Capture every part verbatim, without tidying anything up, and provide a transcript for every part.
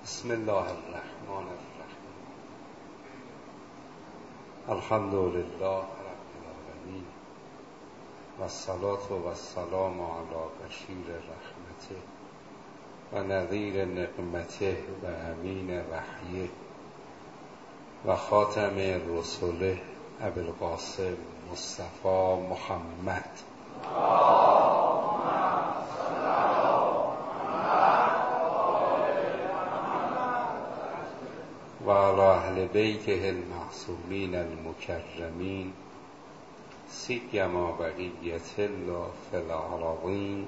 بسم الله الرحمن الرحیم. الحمد لله رب العالمین و الصلاة و السلام علی بشیر رحمته و نذیر نقمته و امین وحیه و خاتم رسوله ابوالقاسم مصطفی محمد و علی اهل بیته المعصومین المکرمین سیما بقیت الله فی الارضین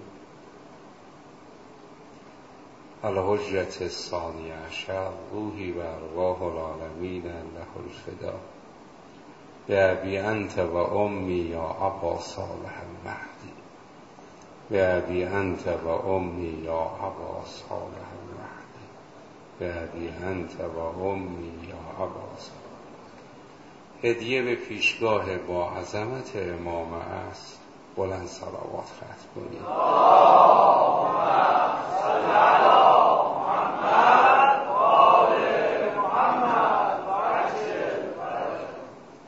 الحجة الثانی عشر روحی و ارواح العالمین له الفدا بأبی انت و امی یا ابا صالح المهدی بأبی انت و امی یا ابا صالح المهدی بأبی انت و امی یا ابا صالح. هدیه به پیشگاه با عظمت امام است. بلند صلوات ختم کنید. اللهم صل علی محمد و آل محمد و عجل فرجهم.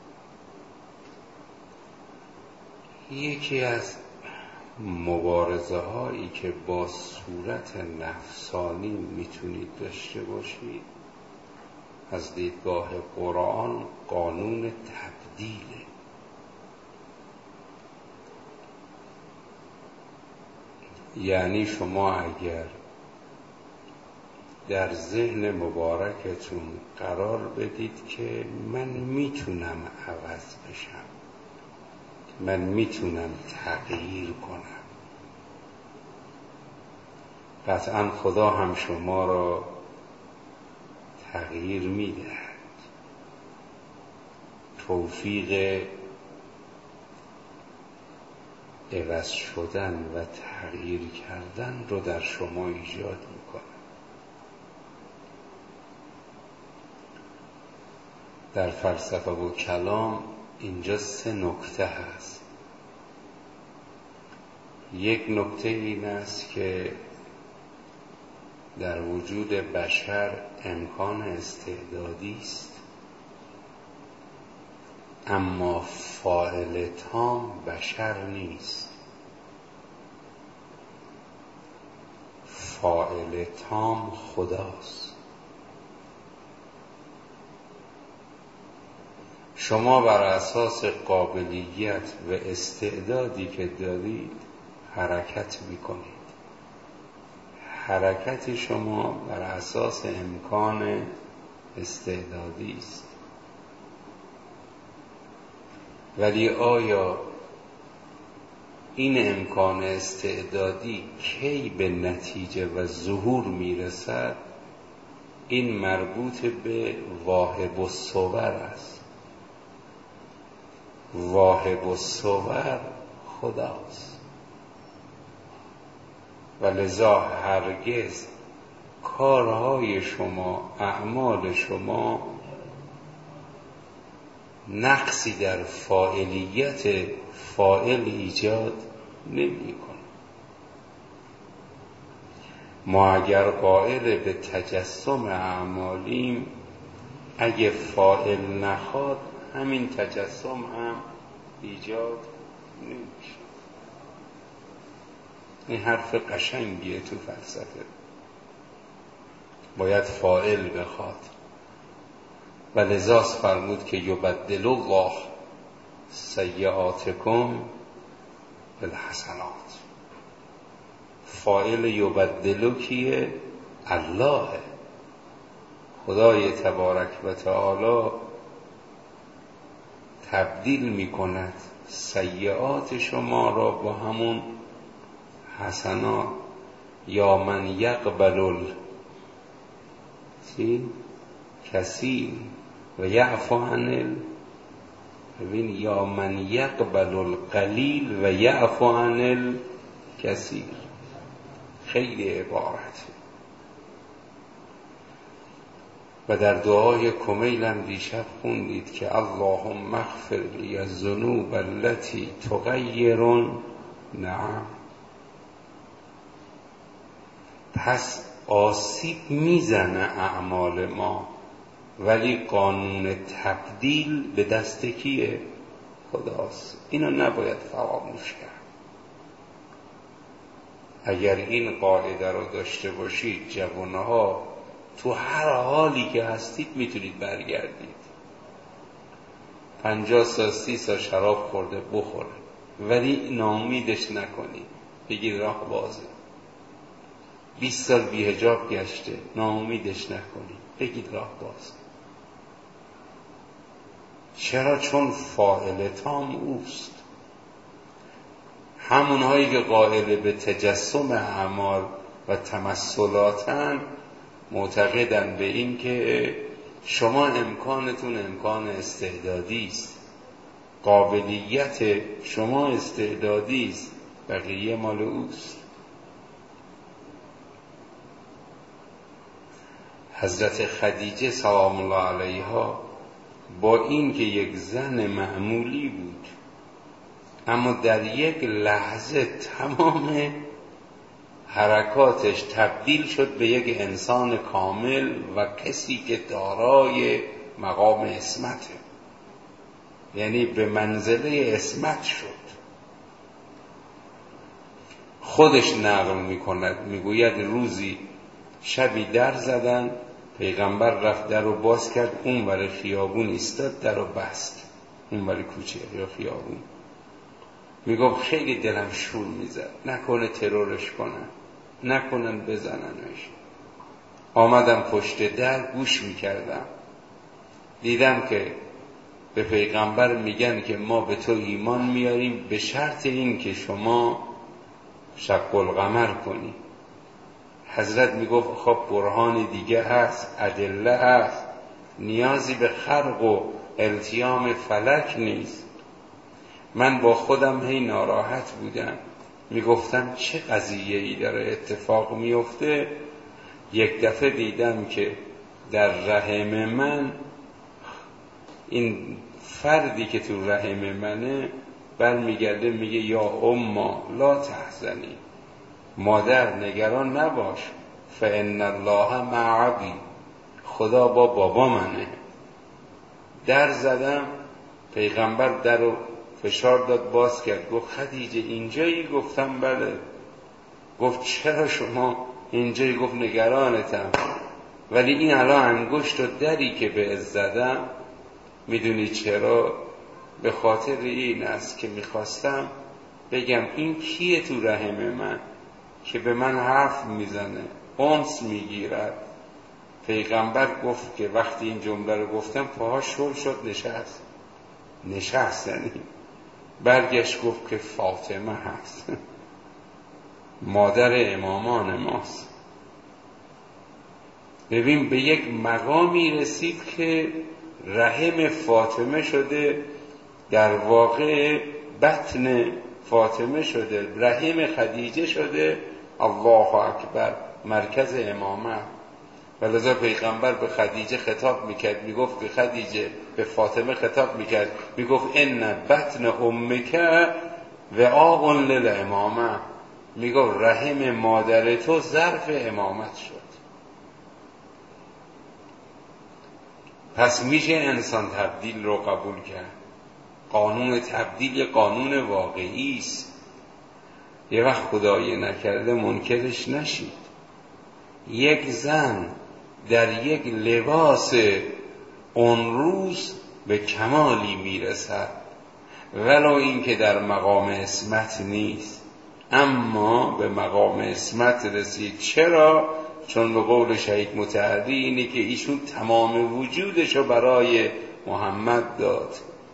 یکی از مبارزه هایی که با صورت نفسانی میتونید داشته باشید از دیدگاه قرآن قانون تبدیله. یعنی شما اگر در ذهن مبارکتون قرار بدید که من میتونم عوض بشم، من میتونم تغییر کنم، قطعا خدا هم شما را تغییر میدهد. توفیق عوض شدن و تغییر کردن رو در شما ایجاد میکنه. در فلسفه و کلام اینجا سه نکته هست. یک نکته این است که در وجود بشر امکان استعدادی است، اما فاعل تام بشر نیست. فاعل تام خداست. شما بر اساس قابلیت و استعدادی که دارید حرکت میکنید. حرکت شما بر اساس امکان استعدادی است. ولی آیا این امکان استعدادی کی به نتیجه و ظهور میرسد؟ این مربوط به واهب الصور است. واهب الصور خداست و لذا هرگز کارهای شما، اعمال شما نقصی در فاعلیت فاعل ایجاد نمی کنه. ما اگر قائل به تجسم اعمالیم، اگه فاعل نخواد همین تجسم هم ایجاد نمیشه. این حرف قشنگیه تو فلسفه. باید فاعل بخواد و لذاست فرمود که یبدل الله سیئاتکم بالحسنات. فاعل یبدلو کیه؟ الله. خدای تبارک و تعالی تبدیل می کند سیئات شما را با همون حسنات. یا من یقبل کثیر و یعفو عن ال ببین یا من یقبل القلیل و یعفو عن الکثیر. خیلی عبارت. و در دعای کمیل هم دیشب خوندید که اللهم اغفر لی الذنوب التي تغیر. نعم، پس آسیب میزنه اعمال ما، ولی قانون تبدیل به دست کیه؟ خداست. اینو نباید فراموش کرد. اگر این قاعده رو داشته باشید، جوانها تو هر حالی که هستید میتونید برگردید. پنجاه سال سی سال شراب خورده بخوره، ولی ناامیدش نکنید، بگید راه بازه. بیست سال بی‌حجاب گشته، ناامیدش نکنید، بگید راه باز. چرا؟ چون فاعل تام اوست. همونهایی که قائل به تجسم اعمال و تمثلاتن معتقدن به این که شما امکانتون امکان استعدادی است، قابلیت شما استعدادی است، بقیه مال اوست. حضرت خدیجه سلام الله علیها با این که یک زن معمولی بود، اما در یک لحظه تمام حرکاتش تبدیل شد به یک انسان کامل و کسی که دارای مقام عصمته، یعنی به منزله عصمت شد. خودش نقل میکند، میگوید روزی شبی در زدن، پیغمبر رفت در رو باز کرد، اون ور خیابون ایستاد، در رو بست، اون ور کوچه یا خیابون. میگفت خیلی دلم شور میزد، نکنه ترورش کنن، نکنن بزننش. آمدم پشت در گوش میکردم، دیدم که به پیغمبر میگن که ما به تو ایمان میاریم به شرط این که شما شق القمر کنی. حضرت میگفت خب برهان دیگه هست، ادله هست، نیازی به خرق و التیام فلک نیست. من با خودم هی ناراحت بودم، میگفتم چه قضیه ای داره اتفاق میفته. یک دفعه دیدم که در رحم من، این فردی که تو رحم منه برمیگرده میگه یا اما لا تحزنی، مادر نگران نباش، فان الله مع ابی، خدا با بابا منه. در زدم، پیغمبر در رو فشار داد، باز کرد، گفت خدیجه اینجایی؟ گفتم بله. گفت چرا شما اینجایی؟ گفت نگرانتم. ولی این الان انگشت و دری که به از زدم، میدونی چرا؟ به خاطر این است که میخواستم بگم این کیه تو رحم من که به من حرف میزنه، اونس میگیرد. پیغمبر گفت که وقتی این جمله رو گفتم پاها شل شد، نشست نشست یعنی برگشت گفت که فاطمه هست، مادر امامان ماست. ببین به یک مقامی رسید که رحم فاطمه شده، در واقع بطن فاطمه شده، رحم خدیجه شده. الله اکبر، مرکز امامت. ولذا پیغمبر به خدیجه خطاب میکرد، میگفت به خدیجه، به فاطمه خطاب میکرد، میگفت ان بطن امک وعاء للامامه، میگفت رحم مادر تو ظرف امامت شد. پس میشه انسان تبدیل رو قبول کرد. قانون تبدیل قانون واقعی است. یه وقت خدای نکرده منکرش نشید. یک زن در یک لباس اون روز به کمالی میرسد، ولو این که در مقام عصمت نیست، اما به مقام عصمت رسید. چرا؟ چون به قول شهید مطهری اینه که ایشون تمام وجودشو برای محمد داد.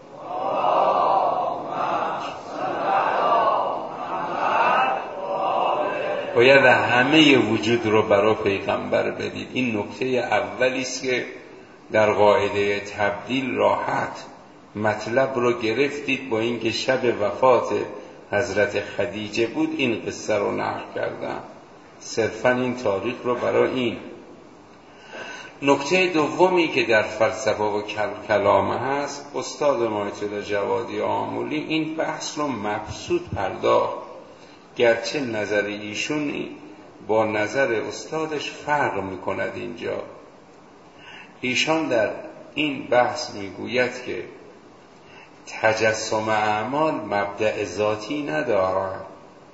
باید همه وجود رو برای پیغمبر بدید. این نکته اولی است که در قاعده تبدیل راحت مطلب رو گرفتید. با اینکه شب وفات حضرت خدیجه بود این قصه رو نقل کردم، صرفا این تاریخ رو برای این. نکته دومی که در فلسفه و کلام هست، استاد ما آیت الله جوادی آمولی این بحث رو مبسوط پرداخت، گرچه نظر ایشون با نظر استادش فرق میکند. اینجا ایشان در این بحث میگوید که تجسم اعمال مبدأ ذاتی ندارد،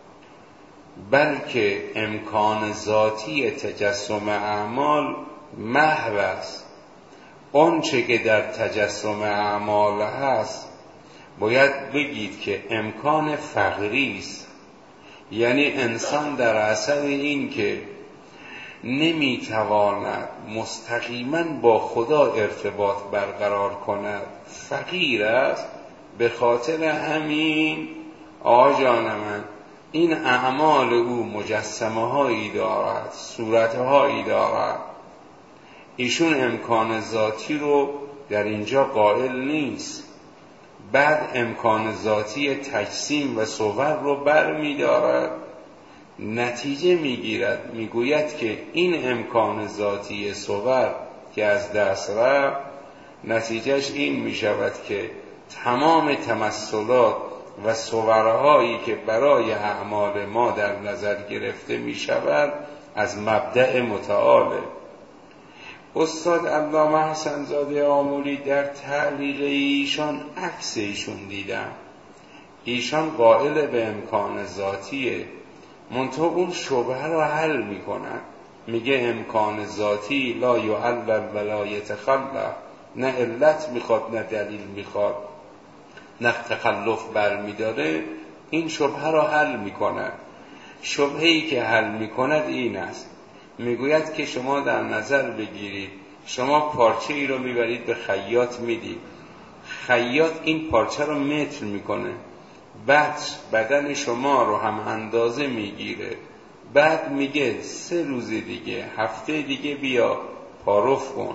بلکه امکان ذاتی تجسم اعمال محو است. اون چه که در تجسم اعمال هست باید بگید که امکان فقری است، یعنی انسان در اثر این که نمیتواند مستقیما با خدا ارتباط برقرار کند فقیر است. به خاطر همین آقا جان من این اعمال او مجسمه هایی دارد، صورت هایی دارد. ایشون امکان ذاتی رو در اینجا قائل نیست، بعد امکان ذاتی تجسیم و صور رو بر می دارد. نتیجه می گیرد، می گوید که این امکان ذاتی صور که از دست رفت، نتیجهش این می شود که تمام تمثلات و صورهایی که برای اعمال ما در نظر گرفته می شود از مبدأ متعاله. استاد علامه حسن زاده آموری در تعلیق ایشان عکس ایشون دیدم. ایشان قائل به امکان ذاتیه، منتها اون شبهه را حل میکنن. میگه امکان ذاتی لا یعلل ولا یتخلف، نه علت میخواد نه دلیل میخواد نه تخلف برمیداره. این شبهه را حل میکنن. شبهه‌ای که حل میکند این است، میگوید که شما در نظر بگیرید شما پارچه ای رو میبرید به خیاط میدید، خیاط این پارچه رو متر میکنه، بعد بدن شما رو هم اندازه میگیره، بعد میگه سه روز دیگه هفته دیگه بیا پاروف کن.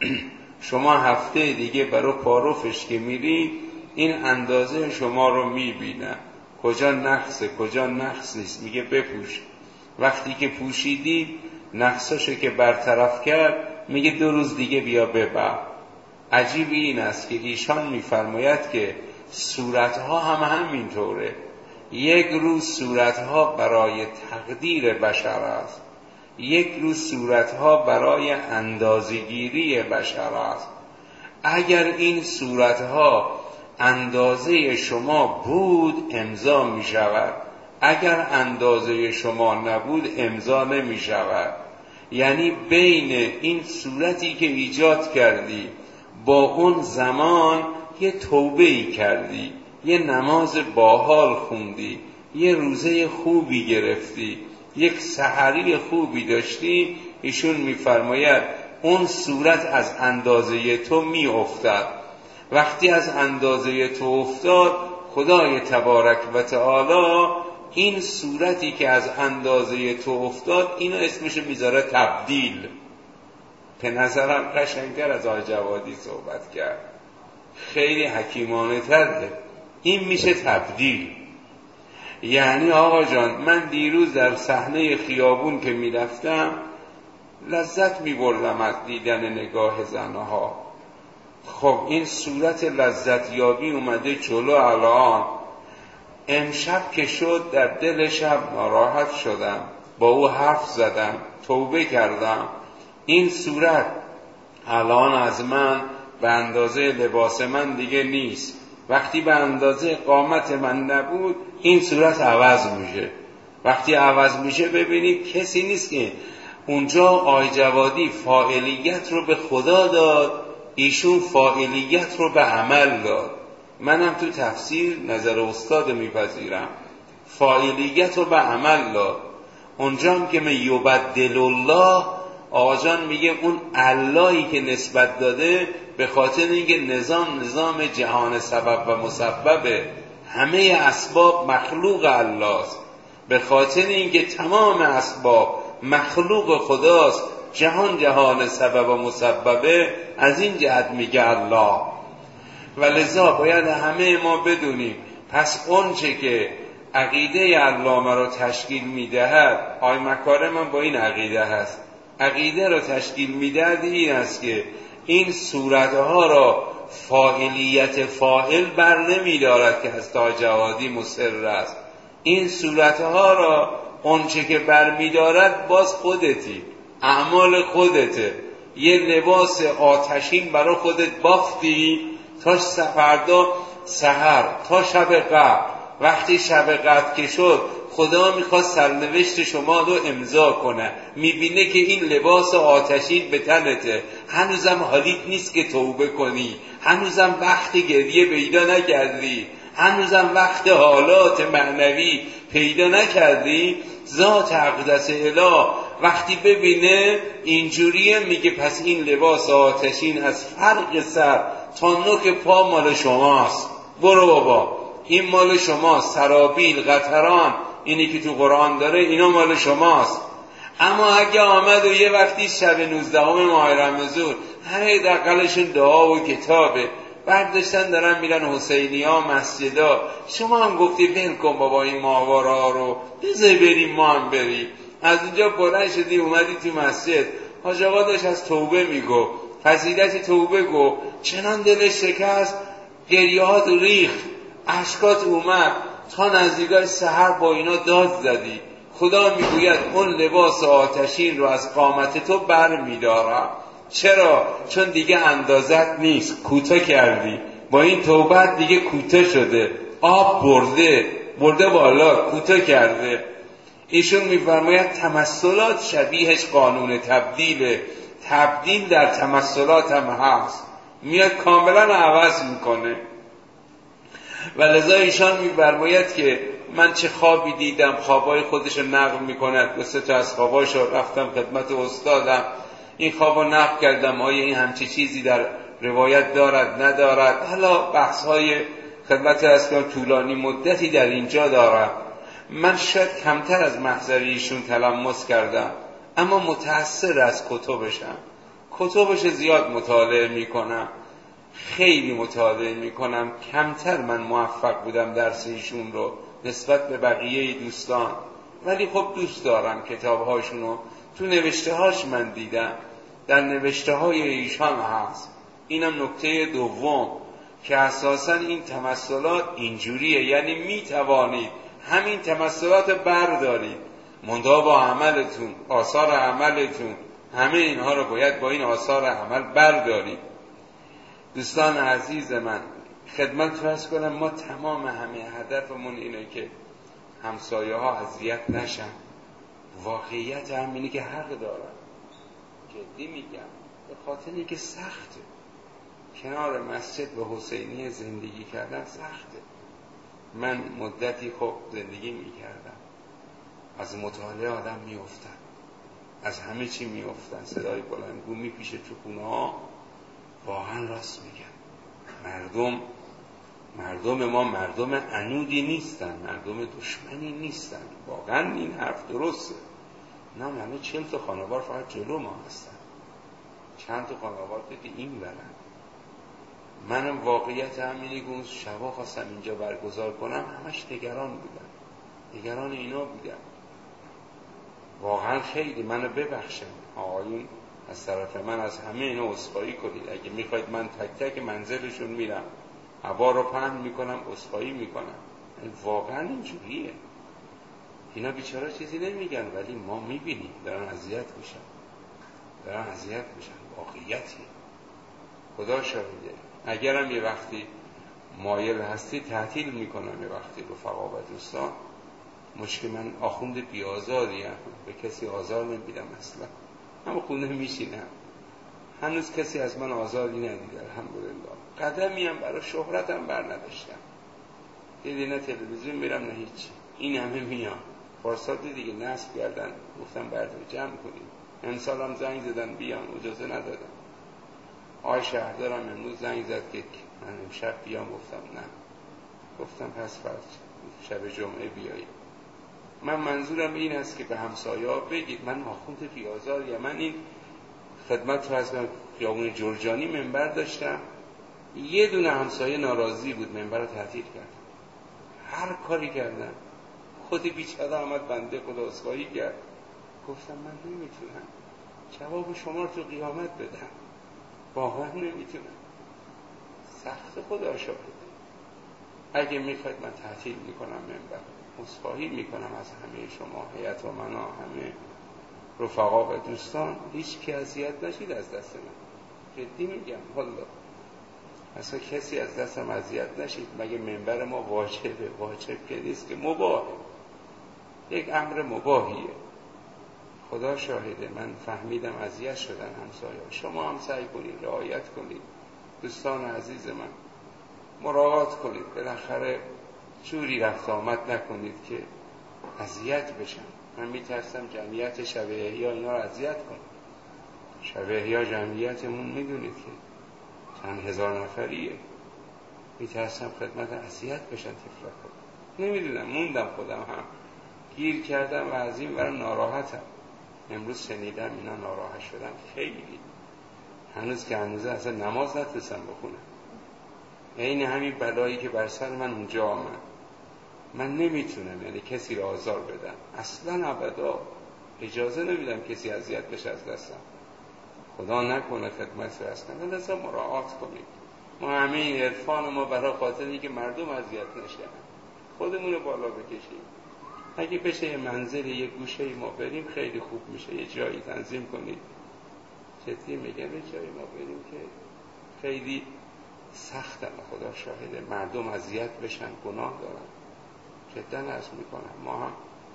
شما هفته دیگه برای پاروفش که میرید این اندازه شما رو میبینه، کجا نقصه کجا نقص نیست، میگه بپوش. وقتی که پوشیدید نقصاشو که برطرف کرد میگه دو روز دیگه بیا ببر. عجیب این است که ایشان میفرماید که صورتها هم همینطوره. یک روز صورتها برای تقدیر بشر است، یک روز صورتها برای اندازه‌گیری بشر است. اگر این صورتها اندازه شما بود امضا می شود، اگر اندازه شما نبود امضا نمی شود. یعنی بین این صورتی که ایجاد کردی با اون زمان یه توبه‌ای کردی، یه نماز باحال خوندی، یه روزه خوبی گرفتی، یک سحری خوبی داشتی، ایشون میفرماید اون صورت از اندازه تو می افتد. وقتی از اندازه تو افتاد خدای تبارک و تعالی این صورتی که از اندازه تو افتاد اینو اسمش میذاره تبدیل. به نظرم قشنگتر از آقای جوادی صحبت کرد، خیلی حکیمانه تره. این میشه تبدیل. یعنی آقا جان من دیروز در صحنه خیابون که میرفتم لذت میبردم از دیدن نگاه زنها. خب این صورت لذت یابی اومده جلو الان. امشب که شد در دل شب ناراحت شدم، با او حرف زدم، توبه کردم. این صورت الان از من به اندازه لباس من دیگه نیست. وقتی به اندازه قامت من نبود این صورت عوض میشه. وقتی عوض میشه ببینید کسی نیست که اونجا آقای جوادی فاعلیت رو به خدا داد، ایشون فاعلیت رو به عمل داد. منم تو تفسیر نظر استاد میپذیرم، فاعلیت رو به عمل داد. اونجا هم که من یبدل الله، آقا جان میگه اون اللهی که نسبت داده به خاطر اینکه نظام نظام جهان سبب و مسببه، همه اسباب مخلوق الله است. به خاطر اینکه تمام اسباب مخلوق خداست، جهان جهان سبب و مسببه، از این جهت میگه الله. و لذا باید همه ما بدونیم پس اون چه که عقیده علامه رو تشکیل میدهد، آی مکارم من با این عقیده هست، عقیده رو تشکیل میدهد این است که این صورتها را فاعلیت فاعل بر نمیدارد که از تا جوادی مصر است. این صورتها را اونچه که برمیدارد باز خودتی، اعمال خودته. یه لباس آتشین برای خودت بافتی تا فردا سحر، تا شب قدر. وقتی شب قدر که شد خدا میخواد سرنوشت شما رو امضا کنه، میبینه که این لباس آتشین به تنته، هنوزم حالیت نیست که توبه کنی، هنوزم وقت گریه پیدا نکردی، هنوزم وقت حالات معنوی پیدا نکردی. ذات اقدس اله وقتی ببینه اینجوریه میگه پس این لباس آتشین از فرق سر تا نوک پا مال شماست، برو بابا این مال شماست، سرابیل قطران اینی که تو قرآن داره اینا مال شماست. اما اگه آمد و یه وقتی شب نوزدهم ماه رمضان همه دقلشون دعا و کتابه، برداشتن دارن میرن حسینی ها مسجدا، شما هم گفتی ول کن بابا این ماهواره ها رو، بذار بریم ما هم بریم. از اونجا بلند شدی اومدی تو مسجد، حاج آقا داشت از توبه میگو، فضیلت توبه گو، چنان دلش شکست، گریهات ریخ، اشکات اومد، تا نزدیکای سحر با اینا داد زدی. خدا میگوید اون لباس آتشین رو از قامت تو بر میدارم. چرا؟ چون دیگه اندازت نیست، کوتاه کردی، با این توبت دیگه کوتاه شده، آب برده برده بالا، کوتاه کرده. ایشون میفرماید تمثلات شبیهش قانون تبدیله، تبدیل در تمثلات هم هست، میاد کاملا عوض میکنه. و لذا ایشان میفرماید که من چه خوابی دیدم، خوابای خودش رو نقل میکند، دو سه تا از خواباش رو رفتم خدمت استادم، این خواب رو نقل کردم، آیا این همچی چیزی در روایت دارد ندارد. حالا بحث های خدمت اسکان طولانی مدتی در اینجا دارم. من شاید کمتر از محضر ایشون تلمس کردم، اما متأثر از کتبشم، کتبش زیاد مطالعه میکنم، خیلی مطالعه میکنم. کمتر من موفق بودم درس ایشون رو نسبت به بقیه دوستان، ولی خب دوست دارم کتابهاشون رو. تو نوشته هاش من دیدم، در نوشته های ایشان هست. اینم نکته دوم که اساساً این تمثلات اینجوریه، یعنی میتوانید همین تمثلات بردارید، منتها با عملتون، آثار عملتون، همه اینها رو باید با این آثار عمل بردارید. دوستان عزیز من، خدمت فرض کنم ما تمام همه هدفمون اینه که همسایه ها اذیت نشن. واقعیت هم اینه که حق دارن، جدی میگم، به خاطر اینکه سخته. کنار مسجد به حسینی زندگی کردن سخته. من مدتی خب زندگی میکردم، از مطالعه آدم میافتن، از همه چی میافتن، صدای بلندگو میپیشه تو خونه ها. واقعا راست میگن، مردم مردم ما مردم عنودی نیستن، مردم دشمنی نیستن. واقعا این حرف درسته. نه همه چهل تا خانوار فقط جلو ما هستن، چند تا خانوار دیگه این برن. منم واقعیت همینی که اون شبا خواستم اینجا برگزار کنم همش نگران بودم، نگران اینا بودم. واقعا خیلی منو ببخشن آقایون، از طرف من از همه اینا عذرخواهی کنید. اگه میخواید من تک تک منزلشون میرم، هوا رو پهن میکنم، عذرخواهی میکنم. واقعا اینجوریه. اینا بیچاره چیزی نمیگن، ولی ما میبینیم دارن اذیت میشن، دارن اذیت میشن. واقعیتی خدا شاهده. اگرم یه وقتی مایل هستی تعطیل میکنم، یه وقتی رفقا و دوستان. مشکل من آخوند بیازاریم، به کسی آزار نمیدم اصلا، اما خونه میشینم. هنوز کسی از من آزاری ندیده الحمدلله. قدمی هم برای شهرتم بر نداشتم. دیدی نه تلویزیون میرم نه هیچی، این همه میان. پارسال دیگه نصب کردن، گفتم بردار جمع کنیم. امسال هم زنگ زدن بیان، اجازه ندادم. آقای شهردارم امروز زنگ زد که من امشب بیام، گفتم نه. گفتم پس فرض شب جمعه بیایی. من منظورم این است که به همسایه ها بگید من آخوند پیازاریم. من این خدمت رو از خیابون جرجانی منبر داشتم، یه دونه همسایه ناراضی بود، منبر رو تعطیل کرد. هر کاری کردن، خودی بیچاره آمد بنده خدا عذرخواهی کرد. گفتم من نمیتونم جواب شما رو تو قیامت بدم، واقعا نمیتونم، سخت. خدا شاهد. اگه میخواید من تعطیل میکنم منبر، عذرخواهی میکنم از همه شما، هیئت و منا، همه رفقا و دوستان، هیچ کی اذیت نشید از دست من، جدی میگم والله، اصلا کسی از دستم اذیت نشید. مگه منبر ما واجبه؟ واجب که نیست، که مباهه، یک امر مباهیه. خدا شاهده من فهمیدم اذیت شدن همسایه، شما هم سعی کنید رعایت کنید. دوستان عزیز من مراعات کنید، بالاخره جوری رفت آمد نکنید که اذیت بشن. من میترسم جمعیت شب احیا اینا رو اذیت کنه. شب احیا جمعیتمون میدونید که چند هزار نفریه، میترسم خدمت اذیت بشن تفلک. نمیدونم، موندم خودم هم گیر کردم و از این برم ناراحتم. امروز شنیدم اینا ناراحت شدم خیلی، هنوز که هنوزه اصلا نماز نتونستم بخونم. این همین بلایی که بر سر من اونجا آمد، من نمیتونم یعنی کسی را آزار بدم، اصلا ابدا اجازه نمیدم کسی اذیت بشه از دستم. خدا نکنه خدمت رو اصلا لازم مراعات کنید. ما همه این عرفان ما برای خاطری که مردم اذیت نشن، خودمون رو بالا بکشیم. اگه بشه یه منزل یه گوشه ما بریم خیلی خوب میشه، یه جایی تنظیم کنید. جدی میگم یه جایی ما بریم که خیلی سختم، خدا شاهده مردم اذیت بشن، گناه دارن. جدا عرض میکنم ما هم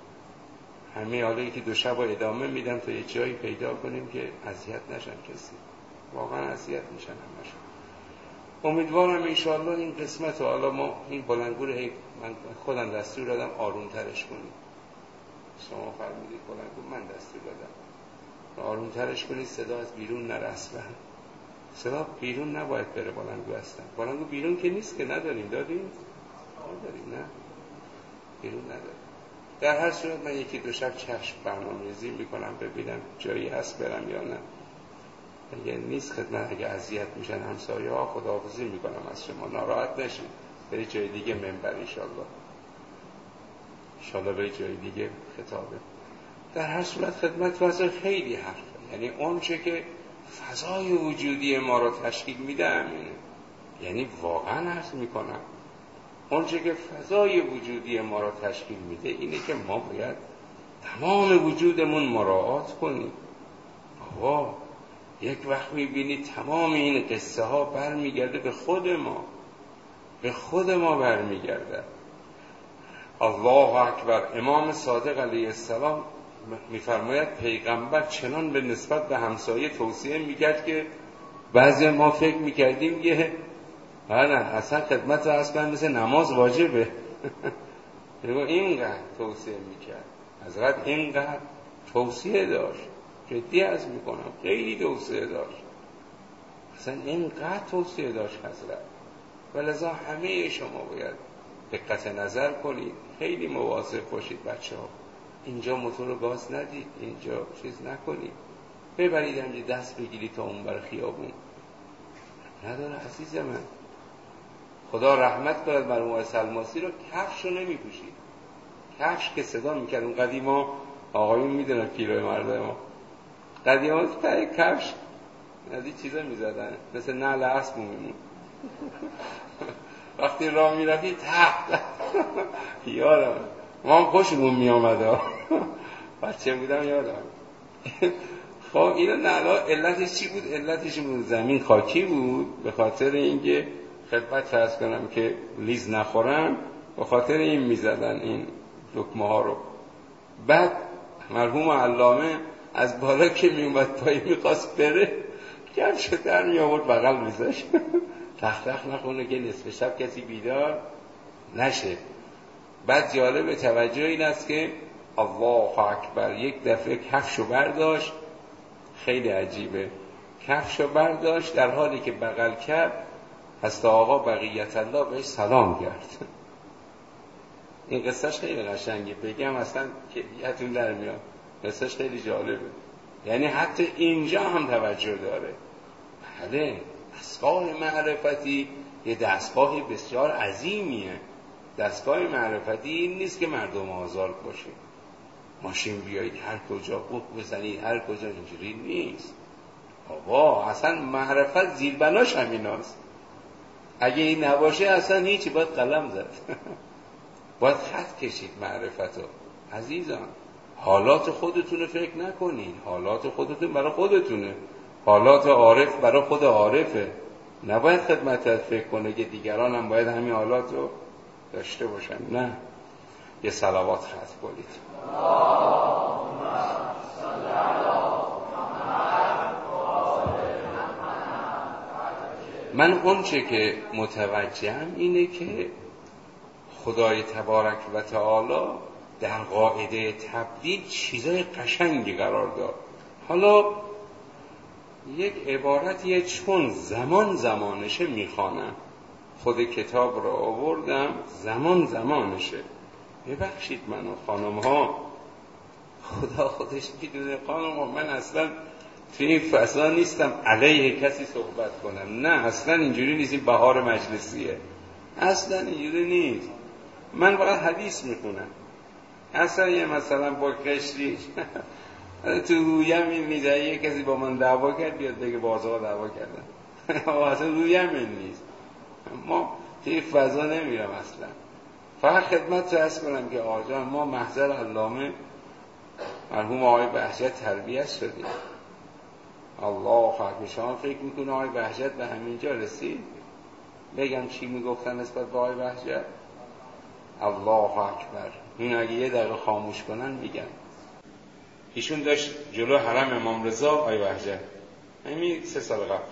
همه حالی که دو شب ادامه میدم تا یه جایی پیدا کنیم که اذیت نشن کسی، واقعا اذیت میشن همشون. امیدوارم انشاءالله این قسمت رو حالا ما این بلندگو رو من خودم دستور دادم آروم ترش کنیم. شما فرمودید بلندگو، من دستور دادم آروم ترش کنید، صدا از بیرون نره. اصلا صدا بیرون نباید بره بلندگو. هستن بلندگو بیرون که نیست که، نداریم داریم نداریم نه بیرون نداریم. در هر صورت من یکی دو شب چشم برنامه‌ریزی میکنم ببینم جایی هست برم یا نه. اگه نیست خدمت، اگه اذیت میشن همسایه ها، خداحافظی میکنم از شما، ناراحت نشید، بری جای دیگه منبر انشالله انشالله بری جای دیگه خطابه. در هر صورت خدمت واسه خیلی حرفه، یعنی اون چه که فضای وجودی ما رو تشکیل میده همینه. یعنی واقعا عرض میکنم اون چه که فضای وجودی ما رو تشکیل میده اینه که ما باید تمام وجودمون مراعات کنیم. آقا یک وقت میبینی تمام این قصه ها برمیگرده به خود ما، به خود ما برمیگرده. الله اکبر. امام صادق علیه السلام میفرماید پیغمبر چنان به نسبت به همسایه توصیه میکرد که بعضی ما فکر میکردیم که نه اصلا خدمت اصلا مثل نماز واجبه. اینقدر توصیه میکرد حضرت، اینقدر توصیه داشت، جدی عرض میکنم خیلی توصیه داشت، اصلا اینقدر توصیه داشت حضرت. ولذا همه شما باید دقت نظر کنید، خیلی مواظب باشید بچه ها. اینجا موتور گاز ندید، اینجا چیز نکنید، ببرید همینجا دست بگیرید تا اون بر خیابون نداره. عزیز من خدا رحمت کنه بر موسی سلماسی رو، کفش رو نمی پوشید. کفش که صدا میکرد اون قدیما، آقایون میدونن پیرای مرده ما قدیما تای کفش از این چیزا میزدن مثل نعل اسب میمون. وقتی راه میرفتی تحت یادم ما هم خوشمون میامد بچه بودم یادم. خب اینا نعلا علتش چی بود؟ علتش بود زمین خاکی بود، به خاطر اینکه خدمت فرض کنم که لیز نخورن، به خاطر این میزدن این دکمه ها رو. بعد مرحوم علامه از بالا که میومد پایی میخواست بره کفش در میآورد بغل میذاشت تخت تخت نخونه که نصف شب کسی بیدار نشه. بعد جالب توجه این است که الله اکبر یک دفعه کفشو برداشت، خیلی عجیبه، کفشو برداشت در حالی که بغل کرد حضرت آقا بقیت الله بهش سلام کرد. این قصهش خیلی قشنگه، بگم اصلا کلیتون در میاد، قصهش خیلی جالبه. یعنی حتی اینجا هم توجه داره. بله دستگاه معرفتی یه دستگاه بسیار عظیمیه. دستگاه معرفتی این نیست که مردم آزار باشه، ماشین بیایید هر کجا بوق بزنید هر کجا، اینجوری نیست. بابا اصلا معرفت زیربناش همیناست. اگه این نباشه اصلا هیچی، باید قلم زد. باید خط کشید معرفتو. عزیزان حالات خودتون رو فکر نکنین، حالات خودتون برای خودتونه، حالات عارف برای خود عارفه. نباید خدمتت فکر کنه که دیگران هم باید همین حالات رو داشته باشن. نه، یه صلوات خط کنید. من اون چه که متوجهم اینه که خدای تبارک و تعالی در قاعده تبدیل چیزای قشنگی قرار داد. حالا یک عبارتیه چون زمان زمانشه میخوانم، خود کتاب رو آوردم زمان زمانشه. ببخشید منو خانم ها، خدا خودش میدونه خانم ها، من اصلا توی این فضا نیستم علیه کسی صحبت کنم. نه اصلا اینجوری نیست، این بهار مجلسیه، اصلا اینجوری نیست. من فقط حدیث میخونم. اصلا یه مثلا با قشری تو رویم این میده یه کسی با من دعوا کرد بیاد بگه بازار دعوا کردن. اصلا رویم این نیست. ما توی فضا نمیرم اصلا. فقط خدمت رو عرض کنم که آقا ما محضر علامه مرحوم آقای بهجت تربیت شدیم. الله اکبر. شما فکر میکنه آقای بهجت به همینجا رسید؟ بگم چی میگفتن نسبت به آقای بهجت؟ الله اکبر. این اگه یه دقیقه خاموش کنن میگن. ایشون داشت جلو حرم امام رضا آقای بهجت، همین سه سال قبل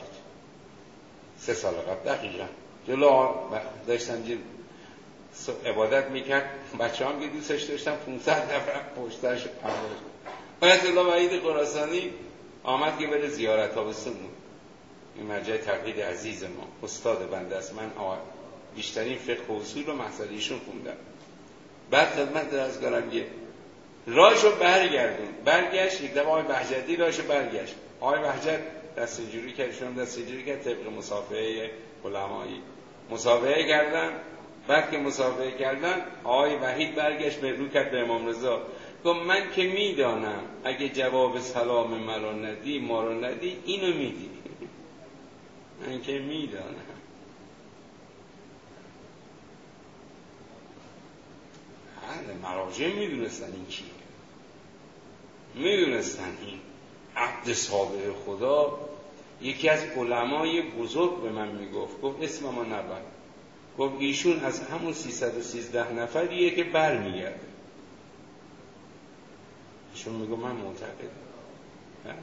سه سال قبل دقیقا جلو داشتم جلو عبادت میکرد. بچه هم که دوستش داشتم پونصد نفر پشتش پرداش. آیت الله وحید خراسانی آمد که بره زیارت تابستون. این مرجع تقلید عزیز ما، استاد بنده است. من بیشترین فقه و اصول رو محضر ایشون خوندم. بعد خدمت درس کردم که راهشو برگردون. برگشت یک دفعه آقای بهجتی راهشو برگشت. آقای بهجت دست جوری کرد، شما دست جوری کرد طبق مسافه علمایی مسافه کردن. بعد که مسافه کردن آقای وحید برگشت به رو کرد به امام رضا، گفت من که میدانم اگه جواب سلام من رو ندی ما رو ندی اینو میدی. من که میدانم. اهل مراجع میدونستن این کیه، میدونستن این عبد صابر خدا. یکی از علمای بزرگ به من میگفت، گفت اسم ما نبر، گفت ایشون از همون سیصد و سیزده نفریه که بر میگرده. ایشون میگو من معتقدم.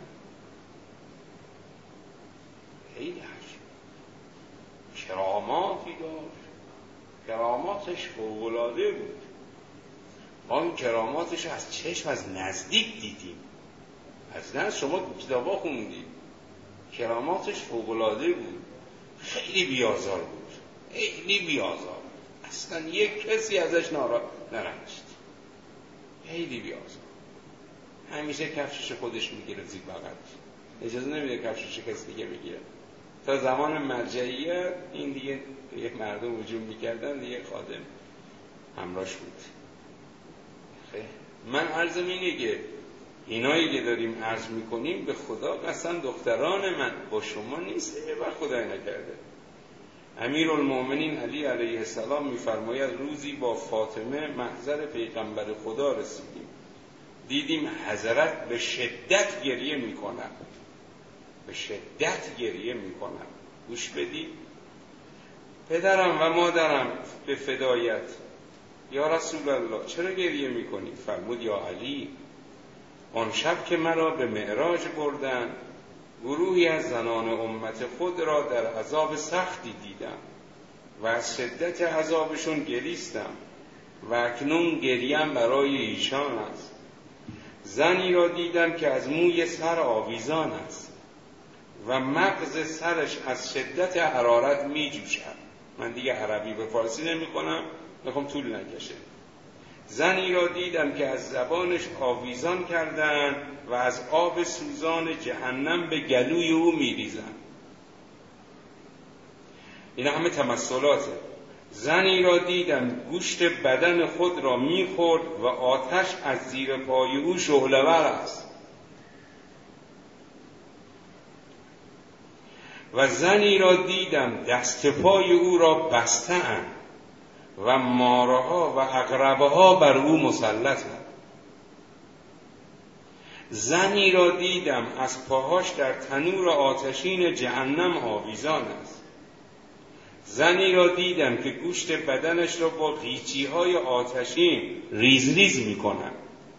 خیلی عجیب کراماتی داشت، کراماتش فوق‌العاده بود. ما این کراماتش از چشم از نزدیک دیدیم، از نزد شما کتابا خوندید. کراماتش فوق‌العاده بود، خیلی بیازار بود، خیلی بیازار، اصلا یک کسی ازش ناراحت نرنجید، خیلی بیازار. همیشه کفشش خودش میگیره زیر بغلش، اجازه نمیده کفشش کسی دیگه بگیره. تا زمان مرجعیت این دیگه یک مردم هجوم میکردن، دیگه خادم همراهش بود. خیلی من عرضم اینه که اینایی که داریم عرض میکنیم به خدا قسم دختران من، با شما نیست، یه وقت خدای نکرده. امیرالمومنین علی علیه السلام میفرماید روزی با فاطمه محضر پیغمبر خدا رسیدیم، دیدیم حضرت به شدت گریه میکنن، به شدت گریه میکنن. گوش بدید. پدرم و مادرم به فدایت، یا رسول الله چرا گریه میکنی؟ فرمود یا علی، آن شب که مرا به معراج بردن گروهی از زنان امت خود را در عذاب سختی دیدم و از شدت عذابشون گریستم و اکنون گریم برای ایشان است. زنی را دیدم که از موی سر آویزان است و مغز سرش از شدت حرارت می جوشد. من دیگه عربی به فارسی نمی کنم، میخوام طول نکشه. زنی را دیدم که از زبانش آویزان کردند و از آب سوزان جهنم به گلوی او میریزند. اینا همه تمثلاته. زنی را دیدم گوشت بدن خود را میخورد و آتش از زیر پای او شعله‌ور است. و زنی را دیدم دست پای او را بسته‌اند و مارها و عقربها بر او مسلطند. زنی را دیدم از پاهاش در تنور آتشین جهنم آویزان است. زنی را دیدم که گوشت بدنش را با قیچی‌های آتشین ریز ریز می‌کند.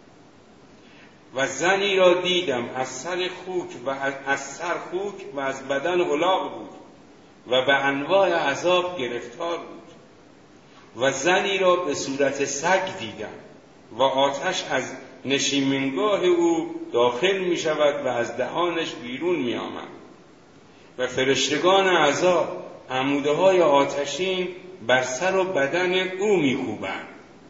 و زنی را دیدم از سر خوک و از, از سر خوک و از بدن الاغ بود و به انواع عذاب گرفتار بود. و زنی را به صورت سگ دیدم و آتش از نشیمنگاه او داخل می شود و از دهانش بیرون می آمد و فرشتگان عذاب عموده های آتشین بر سر و بدن او می کوبند.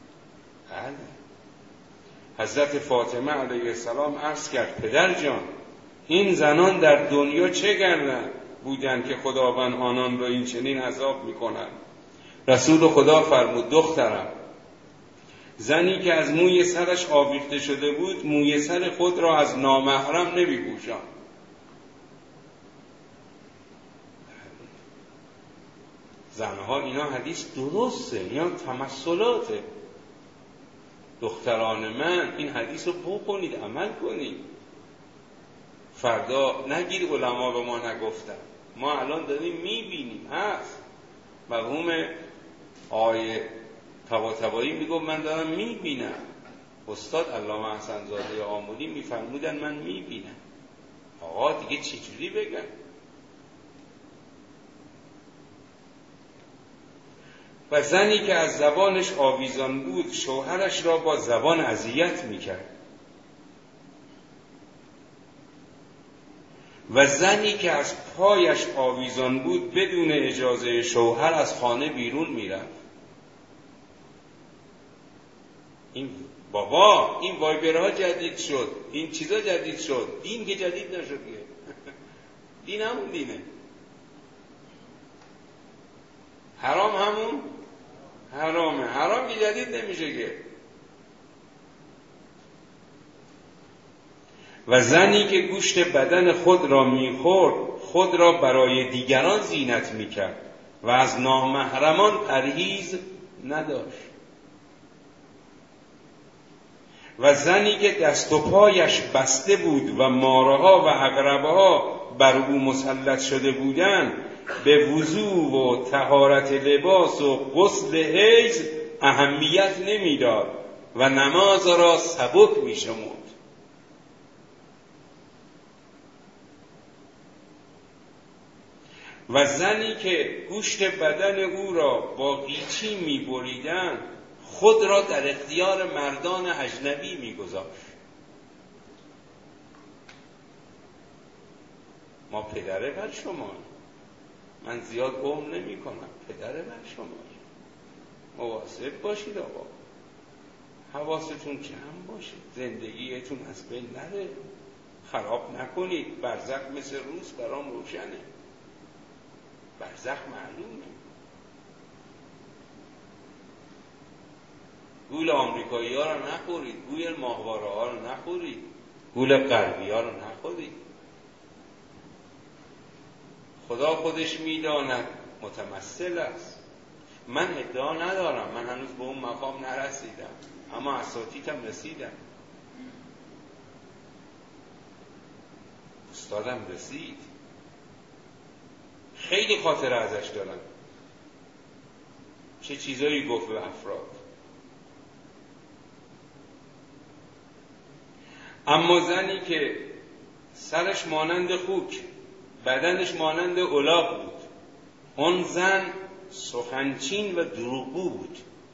حضرت فاطمه علیه السلام عرض کرد پدر جان، این زنان در دنیا چه کردند بودند که خداوند آنان را این چنین عذاب می کند؟ رسول خدا فرمود دخترم، زنی که از موی سرش آویخته شده بود موی سر خود را از نامحرم نمی پوشاند. زنها اینا حدیث درسته، اینا تمثلاته. دختران من این حدیث رو بکنید، عمل کنید. فردا نگیر علما به ما نگفتن. ما الان داریم میبینیم هست. مرحوم آیه طباطبایی میگفت من دارم میبینم. استاد علامه حسن زاده آملی میفرمودن من میبینم. آقا دیگه چی جوری بگم؟ و زنی که از زبانش آویزان بود شوهرش را با زبان اذیت میکرد. و زنی که از پایش آویزان بود بدون اجازه شوهر از خانه بیرون میرفت. این بابا این وایبرها جدید شد، این چیزا جدید شد، دین که جدید نشد که دین همون دینه. حرام همون حرامه، حرام که جدید نمیشه که. و زنی که گوشت بدن خود را میخورد خود را برای دیگران زینت میکرد و از نامحرمان پرهیز نداشت. و زنی که دست و پایش بسته بود و مارها و عقربها بر او مسلط شده بودند به وضو و طهارت لباس و غسل حیض اهمیت نمیداد و نماز را سبک میشمرد. و زنی که گوشت بدن او را با قیچی می‌بریدند خود را در اختیار مردان اجنبی می‌گذاشت. ما پدره بر شما، من زیاد قوم نمی کنم، پدره بر شما، مواظب باشید آقا، حواستون جمع باشه، زندگیتون از بین نره، خراب نکنید. برزخ مثل روز برام روشنه، برزخ معلومه. گول آمریکایی ها رو نخورید، گول ماهواره ها رو نخورید، گول غربی ها رو نخورید. خدا خودش میداند متمثل است. من ادعا ندارم، من هنوز به اون مقام نرسیدم، اما اساتیدم رسیدم، استادم رسید، خیلی خاطره ازش دارم چه چیزایی گفت به افراد. اما زنی که سرش مانند خوک بدنش مانند الاغ بود، اون زن سخنچین و دروغگو بود.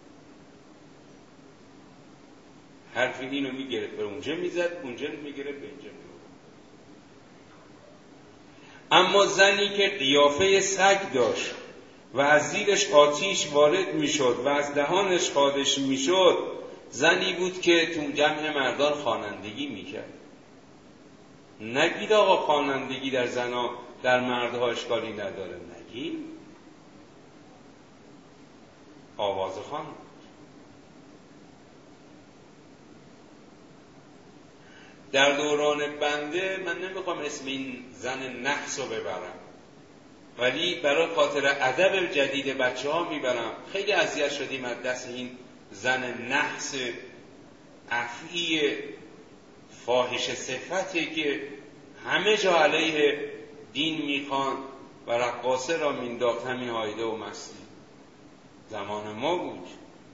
حرف اینو میگرفت به اونجا میزد، اونجا رو میگرفت به اینجا میگرفت. اما زنی که قیافه سگ داشت و از زیرش آتیش وارد میشد و از دهانش خارج میشد، زنی بود که تو جمع مردان خوانندگی میکرد. نگید آقا خوانندگی در زنا در مردها اشکالی نداره، نگید، آواز خوان. در دوران بنده، من نمیخوام اسم این زن نحس رو ببرم، ولی برای خاطر ادب جدید بچه ها میبرم. خیلی اذیت شدیم از دست این زن نحس افعی فاحشه صفتی که همه جا علیه دین میخوان و رقاصه را مینداخت همین هایده و مستی. زمان ما بود.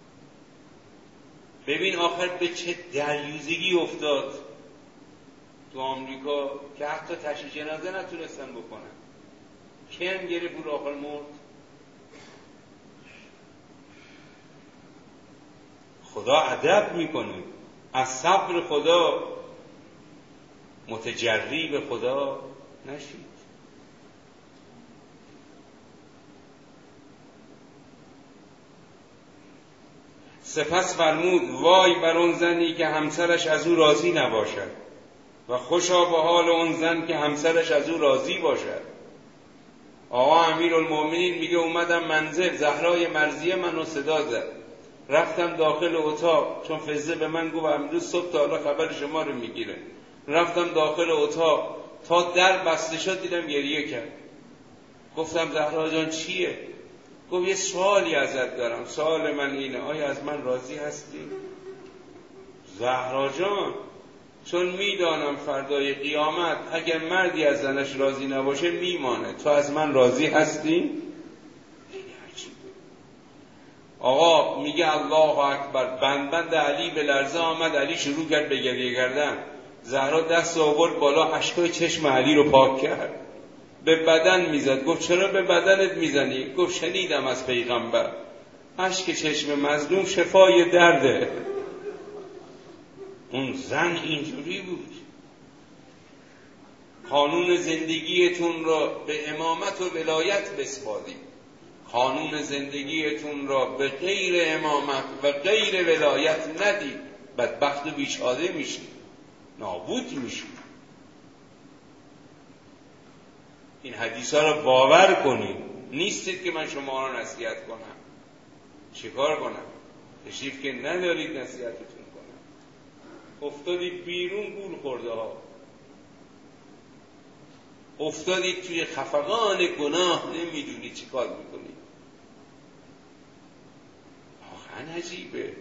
ببین آخر به چه دریوزگی افتاد تو آمریکا که حتی تشییع جنازه نتونستن بکنن. کم گرفت بود آخر مرد. خدا ادب میکنه. از صبر خدا متجری به خدا نشید. سپس فرمود وای بر اون زنی که همسرش از او راضی نباشد و خوشا به حال اون زن که همسرش از او راضی باشد. آقا امیرالمومنین میگه اومدم منزل، زهرای مرضیه منو صدا زد، رفتم داخل اتاق، چون فزه به من گفت امروز صبح تا حالا خبر شما رو میگیره. رفتم داخل اتاق تا در بسته شد دیدم گریه کرد. گفتم زهرا جان چیه؟ گفت یه سوالی ازت دارم. سوال من اینه آیا از من راضی هستی؟ زهرا جان چون میدانم فردای قیامت اگر مردی از زنش راضی نباشه میمانه، تو از من راضی هستی؟ آقا میگه الله اکبر، بند بند علی به لرزه آمد. علی شروع کرد به گریه کردن. زهرا دست آورد بالا، اشکای چشم علی رو پاک کرد، به بدن میزد. گفت چرا به بدنت میزنی؟ گفت شنیدم از پیغمبر اشک چشم مظلوم شفای درده. اون زن اینجوری بود. قانون زندگیتون را به امامت و ولایت بسپارید. قانون زندگیتون را به غیر امامت و غیر ولایت ندید. بدبخت و بیچاره میشید، نابود میشید. این حدیث ها را باور کنید. نیستید که من شما را نصیحت کنم. چیکار کنم؟ تشریف که ندارید نصیحتتون کنم. افتادید بیرون گول خورده ها، افتادید توی خفقان گناه، نمیدونید چی کار میکنید. واقعا عجیبه.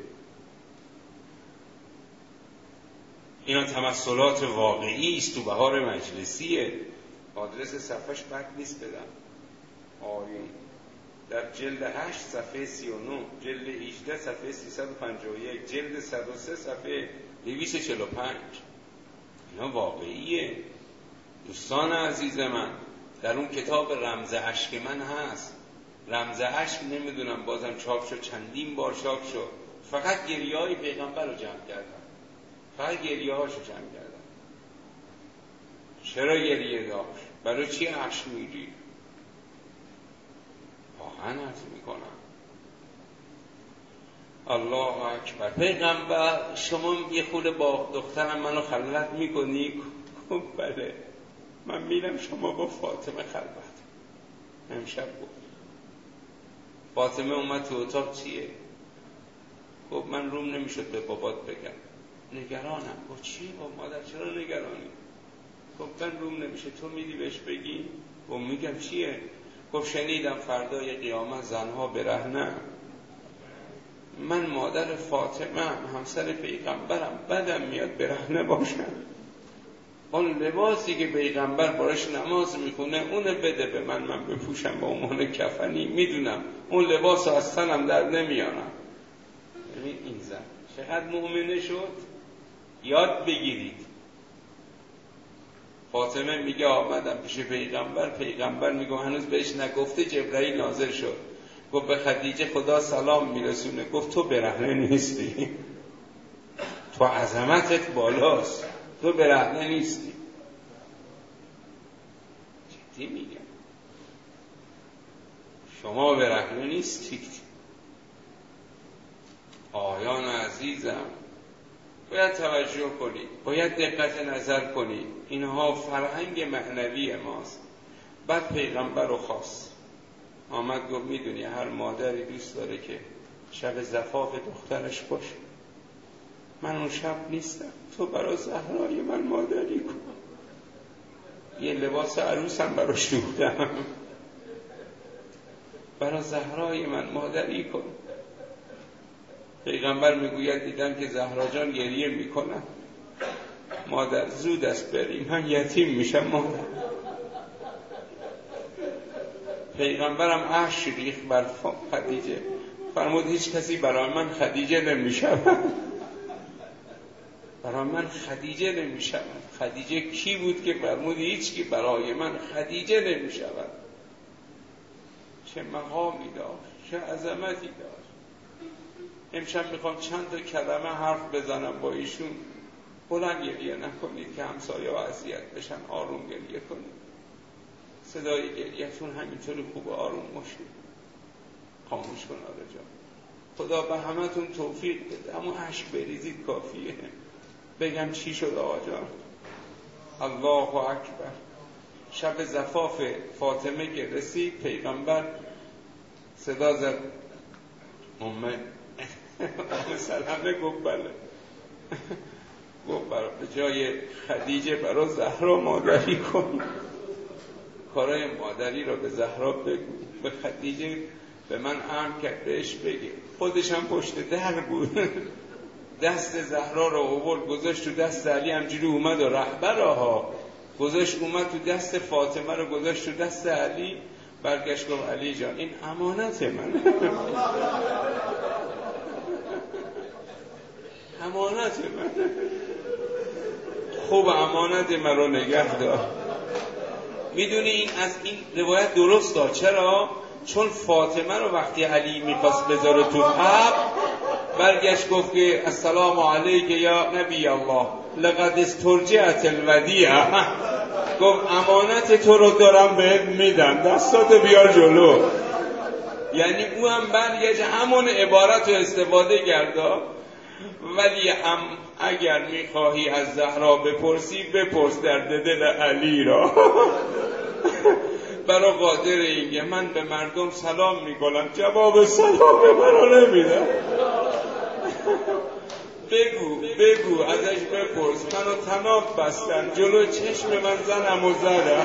اینا تمثلات واقعی است. تو بهار مجلسیه. آدرس صفحش بد نیست بدم. آیون در جلد هشت صفحه سی و نه، جلد هجده صفحه سیصد و پنجاه و یک، جلد صد و سه صفحه دویست و چهل و پنج. اینا واقعیه. دوستان عزیز من، در اون کتاب رمز اشک من هست. رمز اشک نمیدونم بازم چاپ شد، چندین بار چاپ شد. فقط گریه های پیغمبر رو جمع کردن. فقط گریه هاشو جمع کردن. چرا گریه داشت؟ برای چی اشک میری؟ واقعا عرض میکنم الله اکبر. پیغمبر شما یه خورده با دخترم منو خلوت میکنی؟ گفت بله. من میرم شما با فاطمه خلوت. امشب گفت فاطمه اومد تو اتاق. چیه؟ گفت من روم نمیشد به بابات بگم، نگرانم. گفت چی با مادر چرا نگرانی؟ گفت من روم نمیشه، تو میدی بهش بگی؟ گفت میگم چیه؟ گفت شنیدم فردای قیامت زنها برهنه. من مادر فاطمه هم، همسر پیغمبرم، بدم میاد برهنه باشم. اون لباسی که پیغمبر باش نماز میخونه اونه بده به من، من بپوشم با عنوان کفنی. میدونم اون لباس رو از تنم در نمیارم. ببین این زن چقدر مؤمنه شد. یاد بگیرید. فاطمه میگه آمدم پیش پیغمبر. پیغمبر میگه هنوز بهش نگفته جبرائیل نازل شد. گفت به خدیجه خدا سلام میرسونه. گفت تو برهنه نیستی، تو عظمتت بالاست، تو برهنه نیستی. جدی میگم شما برهنه نیستید. آیان عزیزم باید توجه کنید، باید دقت نظر کنید. اینها فرهنگ معنوی ماست. بعد پیغمبر رو خواست، آمد گفت میدونی هر مادری دوست داره که شب زفاف دخترش باشه. من اون شب نیستم، تو برای زهرای من مادری کن. یه لباس عروسم براش دوختم. برای زهرای من مادری کن. پیغمبر میگوید دیدم که زهرا جان گریه میکنن، مادر زود است بریم من یتیم میشم مادر. پیغمبرم اشک ریخت بر خدیجه، فرمود هیچ کسی برای من خدیجه نمیشود، برای من خدیجه نمیشود. خدیجه کی بود که فرمود هیچ کی برای من خدیجه نمیشود؟ چه مقامی داشت، چه عظمتی داشت. امشب میخوام چند تا کلمه حرف بزنم با ایشون. بلند گریه نکنید که همسایه ها اذیت بشن، آروم گریه کنید. صدای گریه‌تون همینطوری خوب آروم باشه. خاموش کن آره جان. خدا به همتون توفیق بده، اما اشک بریزید کافیه. بگم چی شد آقا جان؟ الله اکبر. شب زفاف فاطمه که رسید، پیغمبر صدا زد امه سلمه گفت بله. گفت برای به جای خدیجه برای زهرا مادری کن. کارای مادری را به زهرا بگو، به خدیجه به من امر کرد بهش بگه. خودش هم پشت در بود. دست زهرا را آورد گذاشت تو دست علی، همجوری اومد و رهبرها گذاشت اومد تو دست فاطمه رو گذاشت تو دست علی. برگشت گفت علی جان این امانت من. امانت من. خوب امانت من رو نگه دار. میدونی این از این روایت درست دار. چرا؟ چون فاطمه رو وقتی علی میخواست بذاره تو قبر، برگشت گفت که السلام علیک یا نبی الله لقد استرجعت الودیعه. گفت امانت تو رو دارم بهت میدم، دستاتو بیار جلو. یعنی او هم برگشت همون عبارت رو استفاده کرده. ولی هم اگر میخواهی از زهرا بپرسی، بپرس درد دل علی را. برای قادر اینگه من به مردم سلام میکنم، جواب سلام منو نمیدم. بگو بگو ازش بپرس، منو طناب بستن جلو چشم من زنم و زدم.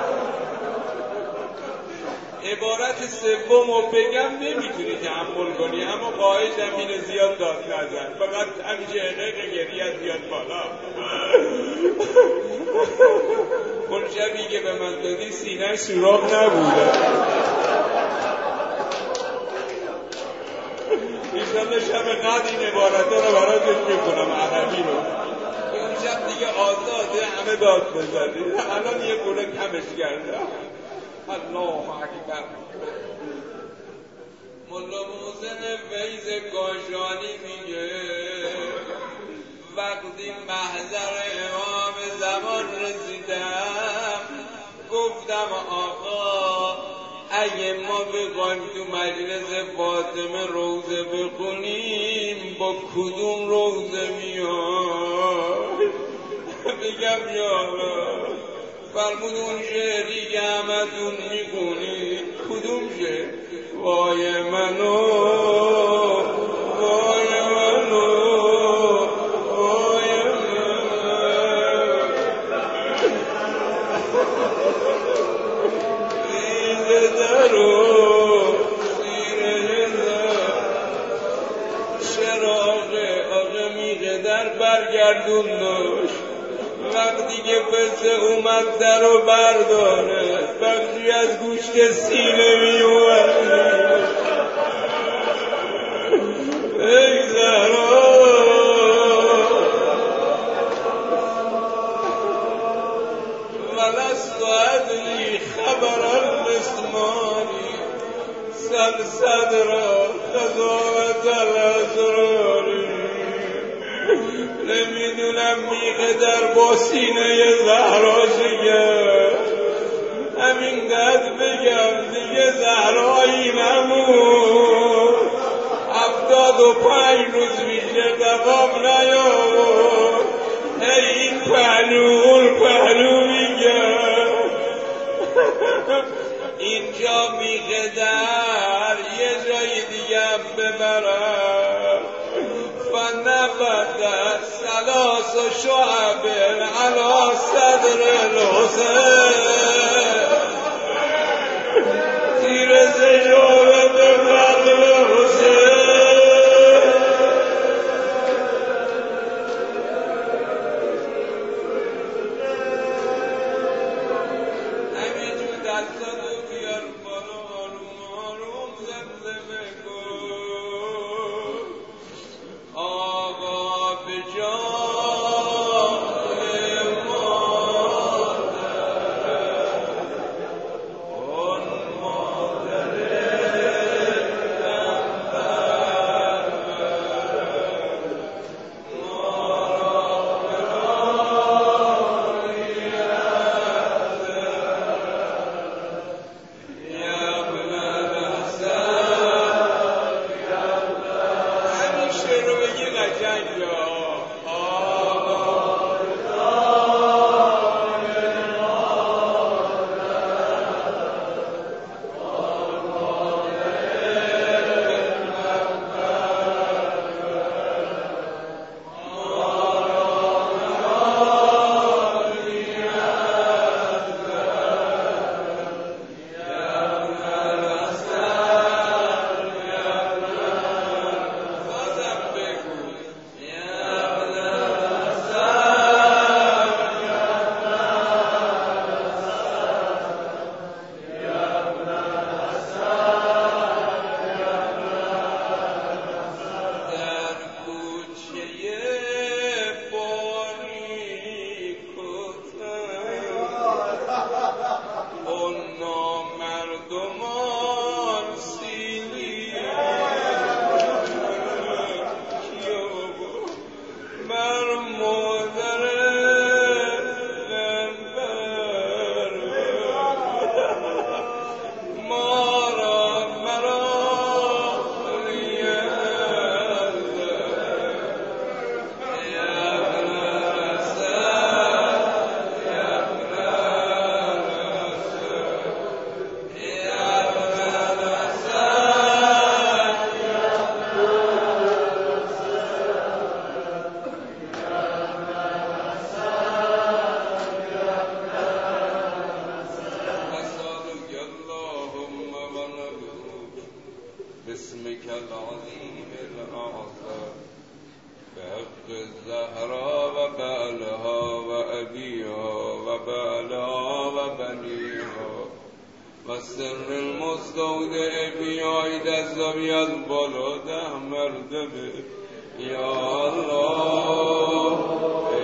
عبارت سوم رو بگم نمیتونی تحمل کنی، اما قاعدم اینه زیاد داد نزن، فقط همیشه حقیق گریت بیاد بالا. اون شبی که به من دادی سینه سوراخ نبوده. ایشالله شب قدر این عبارت رو براتون میکنم عربی رو. اون شب دیگه آزاده همه داد بزنی. الان یه گونه کمش کرده. الله اکبر. مولا محسن فیض کاشانی میگه وقتی محضر امام زمان رسیدم گفتم آقا اگه ما بخوایم تو مجلس فاطمه روزه بخونیم با کدوم روزه میای؟ بگم یا الله. فرمود اون شعری که همتون میخونید. کدوم شعر؟ وای منو وای منو وای منو ریز درو سیره در شراغ آقا میگه در برگردون داشت. وقتی که پسه اومد در رو برداره بخشی از گوشت سینه می اومد. ای زهرا ولست ادری خبر الاسمانی سل صدرا خضاوت الاسراری. نمیدونم میخه در با سینه زهرا شگفت. همین قد بگم دیگه زهرایی نمون. هفتاد و پنج روز بیشتر دوام نیامون. ای این پهلو اون پهلو میگم. اینجا میخه در یه جای دیگه هم ببرم. فنبت سلاس و شعب علا صدر الحسین. تیر زجور تعالی و بنیها و سر المستودع بیایید از زمی از بالا ده مرتبه یا الله